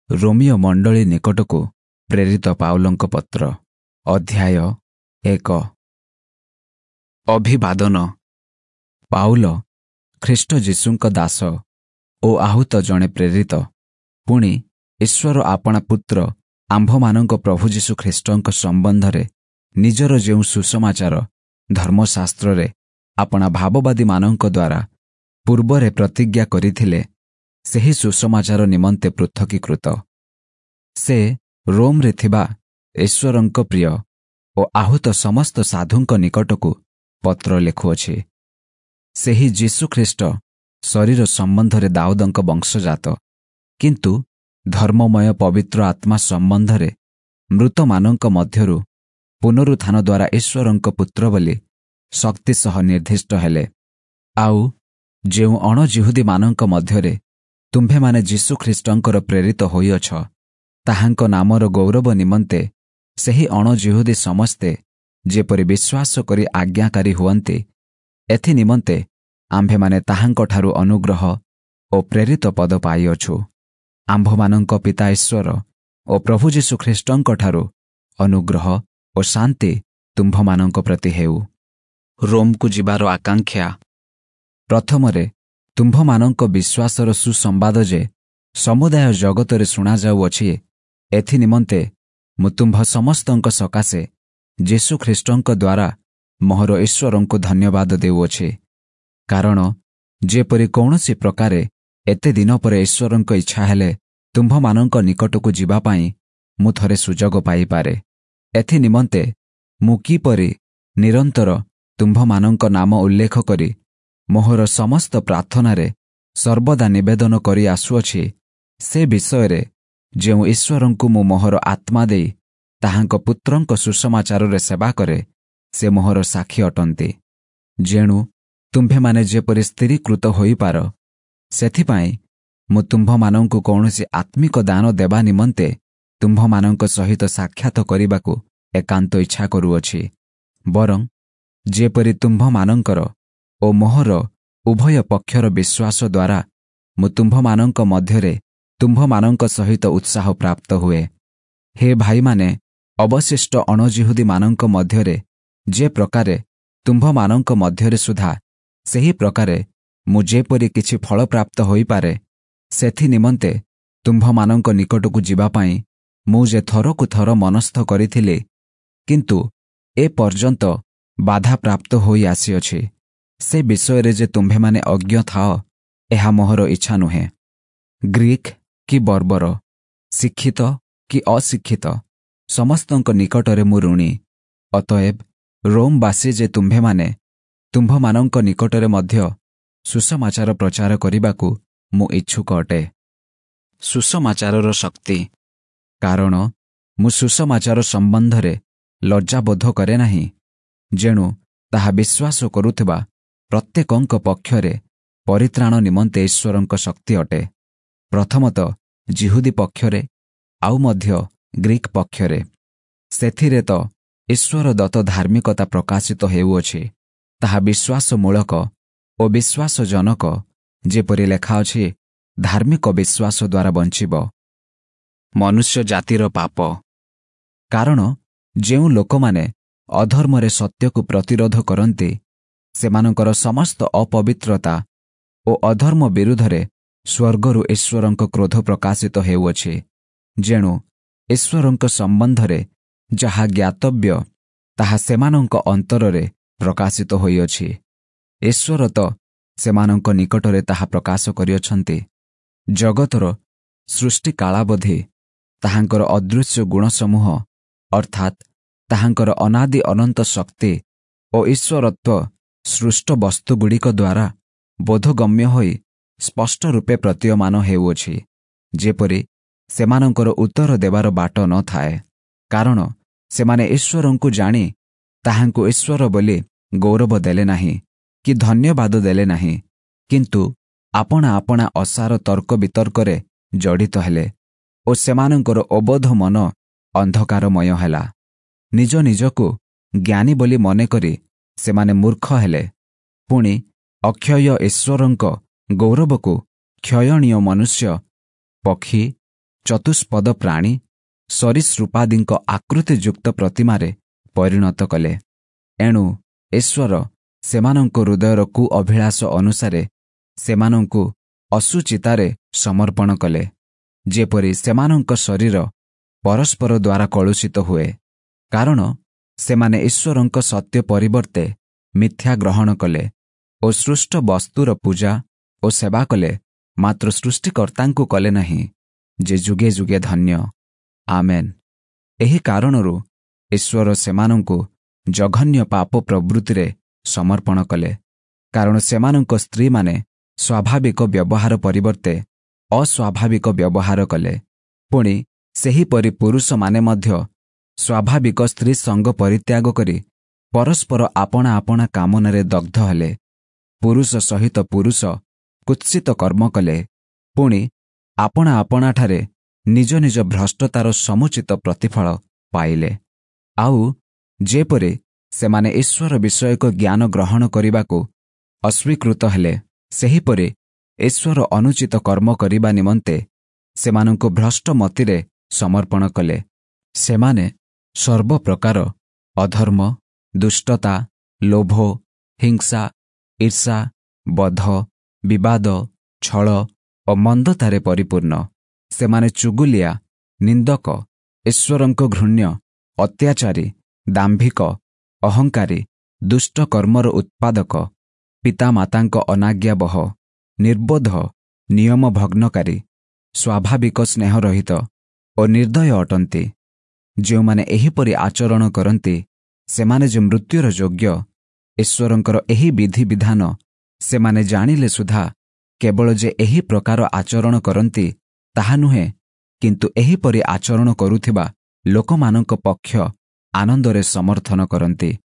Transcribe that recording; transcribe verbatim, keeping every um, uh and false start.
ରୋମିଓ ମଣ୍ଡଳୀ ନିକଟକୁ ପ୍ରେରିତ ପାଉଲଙ୍କ ପତ୍ର ଅଧ୍ୟାୟ ଏକ। ଅଭିବାଦନ। ପାଉଲ, ଖ୍ରୀଷ୍ଟ ଯୀଶୁଙ୍କ ଦାସ ଓ ଆହୁତ ଜଣେ ପ୍ରେରିତ, ପୁଣି ଈଶ୍ୱର ଆପଣା ପୁତ୍ର ଆମ୍ଭମାନଙ୍କ ପ୍ରଭୁ ଯୀଶୁ ଖ୍ରୀଷ୍ଟଙ୍କ ସମ୍ବନ୍ଧରେ ନିଜର ଯେଉଁ ସୁସମାଚାର ଧର୍ମଶାସ୍ତ୍ରରେ ଆପଣା ଭାବବାଦୀମାନଙ୍କ ଦ୍ୱାରା ପୂର୍ବରେ ପ୍ରତିଜ୍ଞା କରିଥିଲେ, ସେହି ସୁସମାଚାର ନିମନ୍ତେ ପୃଥକୀକୃତ। ସେ ରୋମରେ ଥିବା ଈଶ୍ୱରଙ୍କ ପ୍ରିୟ ଓ ଆହୁତ ସମସ୍ତ ସାଧୁଙ୍କ ନିକଟକୁ ପତ୍ର ଲେଖୁଅଛି। ସେହି ଯୀଶୁଖ୍ରୀଷ୍ଟ ଶରୀର ସମ୍ବନ୍ଧରେ ଦାଉଦଙ୍କ ବଂଶଜାତ, କିନ୍ତୁ ଧର୍ମମୟ ପବିତ୍ର ଆତ୍ମା ସମ୍ବନ୍ଧରେ ମୃତମାନଙ୍କ ମଧ୍ୟରୁ ପୁନରୁତ୍ଥାନ ଦ୍ୱାରା ଈଶ୍ୱରଙ୍କ ପୁତ୍ର ବୋଲି ଶକ୍ତି ସହ ନିର୍ଦ୍ଦିଷ୍ଟ ହେଲେ। ଆଉ ଯେଉଁ ଅଣଜିହୁଦୀମାନଙ୍କ ମଧ୍ୟରେ ତୁମ୍ଭେମାନେ ଯୀଶୁଖ୍ରୀଷ୍ଟଙ୍କର ପ୍ରେରିତ ହୋଇଅଛ, ତାହାଙ୍କ ନାମର ଗୌରବ ନିମନ୍ତେ ସେହି ଅଣଜିହୁଦୀ ସମସ୍ତେ ଯେପରି ବିଶ୍ୱାସ କରି ଆଜ୍ଞାକାରୀ ହୁଅନ୍ତି, ଏଥି ନିମନ୍ତେ ଆମ୍ଭେମାନେ ତାହାଙ୍କଠାରୁ ଅନୁଗ୍ରହ ଓ ପ୍ରେରିତ ପଦ ପାଇଅଛୁ। ଆମ୍ଭମାନଙ୍କ ପିତା ଈଶ୍ୱର ଓ ପ୍ରଭୁ ଯୀଶୁଖ୍ରୀଷ୍ଟଙ୍କଠାରୁ ଅନୁଗ୍ରହ ଓ ଶାନ୍ତି ତୁମ୍ଭମାନଙ୍କ ପ୍ରତି ହେଉ। ରୋମକୁ ଯିବାର ଆକାଂକ୍ଷା। ପ୍ରଥମରେ ତୁମ୍ଭମାନଙ୍କ ବିଶ୍ୱାସର ସୁସମ୍ବାଦ ଯେ ସମୁଦାୟ ଜଗତରେ ଶୁଣାଯାଉଅଛି, ଏଥି ନିମନ୍ତେ ମୁଁ ତୁମ୍ଭ ସମସ୍ତଙ୍କ ସକାଶେ ଯୀଶୁଖ୍ରୀଷ୍ଟଙ୍କ ଦ୍ୱାରା ମୋହର ଈଶ୍ୱରଙ୍କୁ ଧନ୍ୟବାଦ ଦେଉଅଛି। କାରଣ ଯେପରି କୌଣସି ପ୍ରକାରେ ଏତେ ଦିନ ପରେ ଈଶ୍ୱରଙ୍କ ଇଚ୍ଛା ହେଲେ ତୁମ୍ଭମାନଙ୍କ ନିକଟକୁ ଯିବା ପାଇଁ ମୁଁ ଥରେ ସୁଯୋଗ ପାଇପାରେ, ଏଥି ନିମନ୍ତେ ମୁଁ କିପରି ନିରନ୍ତର ତୁମ୍ଭମାନଙ୍କ ନାମ ଉଲ୍ଲେଖ କରି ମୋହର ସମସ୍ତ ପ୍ରାର୍ଥନାରେ ସର୍ବଦା ନିବେଦନ କରି ଆସୁଅଛି, ସେ ବିଷୟରେ ଯେଉଁ ଈଶ୍ୱରଙ୍କୁ ମୁଁ ମୋହର ଆତ୍ମା ଦେଇ ତାହାଙ୍କ ପୁତ୍ରଙ୍କ ସୁସମାଚାରରେ ସେବା କରେ, ସେ ମୋହର ସାକ୍ଷୀ ଅଟନ୍ତି। ଯେଣୁ ତୁମ୍ଭେମାନେ ଯେପରି ସ୍ଥିରୀକୃତ ହୋଇପାର, ସେଥିପାଇଁ ମୁଁ ତୁମ୍ଭମାନଙ୍କୁ କୌଣସି ଆତ୍ମିକ ଦାନ ଦେବା ନିମନ୍ତେ ତୁମ୍ଭମାନଙ୍କ ସହିତ ସାକ୍ଷାତ କରିବାକୁ ଏକାନ୍ତ ଇଚ୍ଛା କରୁଅଛି। ବରଂ ଯେପରି ତୁମ୍ଭମାନଙ୍କର ଓ ମୋହର ଉଭୟ ପକ୍ଷର ବିଶ୍ୱାସ ଦ୍ୱାରା ମୁଁ ତୁମ୍ଭମାନଙ୍କ ମଧ୍ୟରେ ତୁମ୍ଭମାନଙ୍କ ସହିତ ଉତ୍ସାହ ପ୍ରାପ୍ତ ହୁଏ। ହେ ଭାଇମାନେ, ଅବଶିଷ୍ଟ ଅଣଜିହୁଦୀମାନଙ୍କ ମଧ୍ୟରେ ଯେ ପ୍ରକାରେ ତୁମ୍ଭମାନଙ୍କ ମଧ୍ୟରେ ସୁଦ୍ଧା ସେହି ପ୍ରକାରେ ମୁଁ ଯେପରି କିଛି ଫଳପ୍ରାପ୍ତ ହୋଇପାରେ, ସେଥି ନିମନ୍ତେ ତୁମ୍ଭମାନଙ୍କ ନିକଟକୁ ଯିବା ପାଇଁ ମୁଁ ଯେ ଥରକୁ ଥର ମନସ୍ଥ କରିଥିଲି, କିନ୍ତୁ ଏ ପର୍ଯ୍ୟନ୍ତ ବାଧାପ୍ରାପ୍ତ ହୋଇ ଆସିଅଛି, ସେ ବିଷୟରେ ଯେ ତୁମ୍ଭେମାନେ ଅଜ୍ଞ ଥାଅ, ଏହା ମୋହର ଇଚ୍ଛା ନୁହେଁ। ଗ୍ରୀକ୍ କି ବର୍ବର, ଶିକ୍ଷିତ କି ଅଶିକ୍ଷିତ, ସମସ୍ତଙ୍କ ନିକଟରେ ମୁଁ ଋଣୀ। ଅତଏବ ରୋମବାସୀ ଯେ ତୁମ୍ଭେମାନେ ତୁମ୍ଭମାନଙ୍କ ନିକଟରେ ମଧ୍ୟ ସୁସମାଚାର ପ୍ରଚାର କରିବାକୁ ମୁଁ ଇଚ୍ଛୁକ ଅଟେ। ସୁସମାଚାରର ଶକ୍ତି। କାରଣ ମୁଁ ସୁସମାଚାର ସମ୍ବନ୍ଧରେ ଲଜ୍ଜାବୋଧ କରେ ନାହିଁ, ଯେଣୁ ତାହା ବିଶ୍ୱାସ କରୁଥିବା ପ୍ରତ୍ୟେକଙ୍କ ପକ୍ଷରେ ପରିତ୍ରାଣ ନିମନ୍ତେ ଈଶ୍ୱରଙ୍କ ଶକ୍ତି ଅଟେ, ପ୍ରଥମତଃ ଜିହୁଦୀ ପକ୍ଷରେ, ଆଉ ମଧ୍ୟ ଗ୍ରୀକ୍ ପକ୍ଷରେ। ସେଥିରେ ତ ଈଶ୍ୱର ଦତ୍ତ ଧାର୍ମିକତା ପ୍ରକାଶିତ ହେଉଅଛି, ତାହା ବିଶ୍ୱାସମୂଳକ ଓ ବିଶ୍ୱାସଜନକ, ଯେପରି ଲେଖାଅଛି, ଧାର୍ମିକ ବିଶ୍ୱାସ ଦ୍ୱାରା ବଞ୍ଚିବ। ମନୁଷ୍ୟ ଜାତିର ପାପ। କାରଣ ଯେଉଁ ଲୋକମାନେ ଅଧର୍ମରେ ସତ୍ୟକୁ ପ୍ରତିରୋଧ କରନ୍ତି, ସେମାନଙ୍କର ସମସ୍ତ ଅପବିତ୍ରତା ଓ ଅଧର୍ମ ବିରୁଦ୍ଧରେ ସ୍ୱର୍ଗରୁ ଈଶ୍ୱରଙ୍କ କ୍ରୋଧ ପ୍ରକାଶିତ ହେଉଅଛି। ଯେଣୁ ଈଶ୍ୱରଙ୍କ ସମ୍ବନ୍ଧରେ ଯାହା ଜ୍ଞାତବ୍ୟ, ତାହା ସେମାନଙ୍କ ଅନ୍ତରରେ ପ୍ରକାଶିତ ହୋଇଅଛି। ଈଶ୍ୱର ତ ସେମାନଙ୍କ ନିକଟରେ ତାହା ପ୍ରକାଶ କରିଅଛନ୍ତି। ଜଗତର ସୃଷ୍ଟି କାଳାବଧି ତାହାଙ୍କର ଅଦୃଶ୍ୟ ଗୁଣସମୂହ, ଅର୍ଥାତ୍ ତାହାଙ୍କର ଅନାଦି ଅନନ୍ତ ଶକ୍ତି ଓ ଈଶ୍ୱରତ୍ୱ ସୃଷ୍ଟ ବସ୍ତୁଗୁଡ଼ିକ ଦ୍ୱାରା ବୋଧଗମ୍ୟ ହୋଇ ସ୍ପଷ୍ଟ ରୂପେ ପ୍ରତୀୟମାନ ହେଉଅଛି, ଯେପରି ସେମାନଙ୍କର ଉତ୍ତର ଦେବାର ବାଟ ନ ଥାଏ। କାରଣ ସେମାନେ ଈଶ୍ୱରଙ୍କୁ ଜାଣି ତାହାଙ୍କୁ ଈଶ୍ୱର ବୋଲି ଗୌରବ ଦେଲେ ନାହିଁ କି ଧନ୍ୟବାଦ ଦେଲେ ନାହିଁ, କିନ୍ତୁ ଆପଣା ଆପଣା ଅସାର ତର୍କ ବିତର୍କରେ ଜଡ଼ିତ ହେଲେ ଓ ସେମାନଙ୍କର ଅବୋଧ ମନ ଅନ୍ଧକାରମୟ ହେଲା। ନିଜ ନିଜକୁ ଜ୍ଞାନୀ ବୋଲି ମନେକରି ସେମାନେ ମୂର୍ଖ ହେଲେ। ପୁଣି ଅକ୍ଷୟ ଈଶ୍ୱରଙ୍କ ଗୌରବକୁ କ୍ଷୟଣୀୟ ମନୁଷ୍ୟ, ପକ୍ଷୀ ଚତୁଷ୍ପଦ ପ୍ରାଣୀ ସରୀସୃପାଦିଙ୍କ ଆକୃତିଯୁକ୍ତ ପ୍ରତିମାରେ ପରିଣତ କଲେ। ଏଣୁ ଈଶ୍ୱର ସେମାନଙ୍କ ହୃଦୟର କୁ ଅଭିଳାଷ ଅନୁସାରେ ସେମାନଙ୍କୁ ଅସୁଚିତାରେ ସମର୍ପଣ କଲେ, ଯେପରି ସେମାନଙ୍କ ଶରୀର ପରସ୍ପର ଦ୍ୱାରା କଳୁଷିତ ହୁଏ। କାରଣ ସେମାନେ ଈଶ୍ୱରଙ୍କ ସତ୍ୟ ପରିବର୍ତ୍ତେ ମିଥ୍ୟା ଗ୍ରହଣ କଲେ ଓ ସୃଷ୍ଟ ବସ୍ତୁର ପୂଜା ଓ ସେବା କଲେ, ମାତ୍ର ସୃଷ୍ଟିକର୍ତ୍ତାଙ୍କୁ କଲେ ନାହିଁ, ଯେ ଯୁଗେ ଯୁଗେ ଧନ୍ୟ। ଆମେନ୍। ଏହି କାରଣରୁ ଈଶ୍ୱର ସେମାନଙ୍କୁ ଜଘନ୍ୟ ପାପ ପ୍ରବୃତ୍ତିରେ ସମର୍ପଣ କଲେ, କାରଣ ସେମାନଙ୍କ ସ୍ତ୍ରୀମାନେ ସ୍ୱାଭାବିକ ବ୍ୟବହାର ପରିବର୍ତ୍ତେ ଅସ୍ୱାଭାବିକ ବ୍ୟବହାର କଲେ। ପୁଣି ସେହିପରି ପୁରୁଷମାନେ ମଧ୍ୟ ସ୍ୱାଭାବିକ ସ୍ତ୍ରୀ ସଙ୍ଗ ପରିତ୍ୟାଗ କରି ପରସ୍ପର ଆପଣା ଆପଣା କାମନାରେ ଦଗ୍ଧ ହେଲେ। ପୁରୁଷ ସହିତ ପୁରୁଷ କୁତ୍ସିତ କର୍ମ କଲେ, ପୁଣି ଆପଣା ଆପଣାଠାରେ ନିଜ ନିଜ ଭ୍ରଷ୍ଟତାର ସମୁଚିତ ପ୍ରତିଫଳ ପାଇଲେ। ଆଉ ଯେପରି ସେମାନେ ଈଶ୍ୱର ବିଷୟକ ଜ୍ଞାନ ଗ୍ରହଣ କରିବାକୁ ଅସ୍ୱୀକୃତ ହେଲେ, ସେହିପରି ଈଶ୍ୱର ଅନୁଚିତ କର୍ମ କରିବା ନିମନ୍ତେ ସେମାନଙ୍କୁ ଭ୍ରଷ୍ଟ ମତିରେ ସମର୍ପଣ କଲେ। ସେମାନେ ସର୍ବପ୍ରକାର ଅଧର୍ମ, ଦୁଷ୍ଟତା, ଲୋଭ, ହିଂସା, ଈର୍ଷା, ବଧ, ବିବାଦ, ଛଳ ଓ ମନ୍ଦତାରେ ପରିପୂର୍ଣ୍ଣ। ସେମାନେ ଚୁଗୁଲିଆ, ନିନ୍ଦକ, ଈଶ୍ୱରଙ୍କ ଘୃଣ୍ୟ, ଅତ୍ୟାଚାରୀ, ଦାମ୍ଭିକ, ଅହଙ୍କାରୀ, ଦୁଷ୍ଟ କର୍ମର ଉତ୍ପାଦକ, ପିତାମାତାଙ୍କ ଅନାଜ୍ଞାବହ, ନିର୍ବୋଧ, ନିୟମ ଭଗ୍ନକାରୀ, ସ୍ୱାଭାବିକ ସ୍ନେହରହିତ ଓ ନିର୍ଦ୍ଦୟ ଅଟନ୍ତି। ଯେଉଁମାନେ ଏହିପରି ଆଚରଣ କରନ୍ତି, ସେମାନେ ଯେ ମୃତ୍ୟୁର ଯୋଗ୍ୟ, ଈଶ୍ୱରଙ୍କର ଏହି ବିଧିବିଧାନ ସେମାନେ ଜାଣିଲେ ସୁଦ୍ଧା କେବଳ ଯେ ଏହି ପ୍ରକାର ଆଚରଣ କରନ୍ତି ତାହା ନୁହେଁ, କିନ୍ତୁ ଏହିପରି ଆଚରଣ କରୁଥିବା ଲୋକମାନଙ୍କ ପକ୍ଷ ଆନନ୍ଦରେ ସମର୍ଥନ କରନ୍ତି।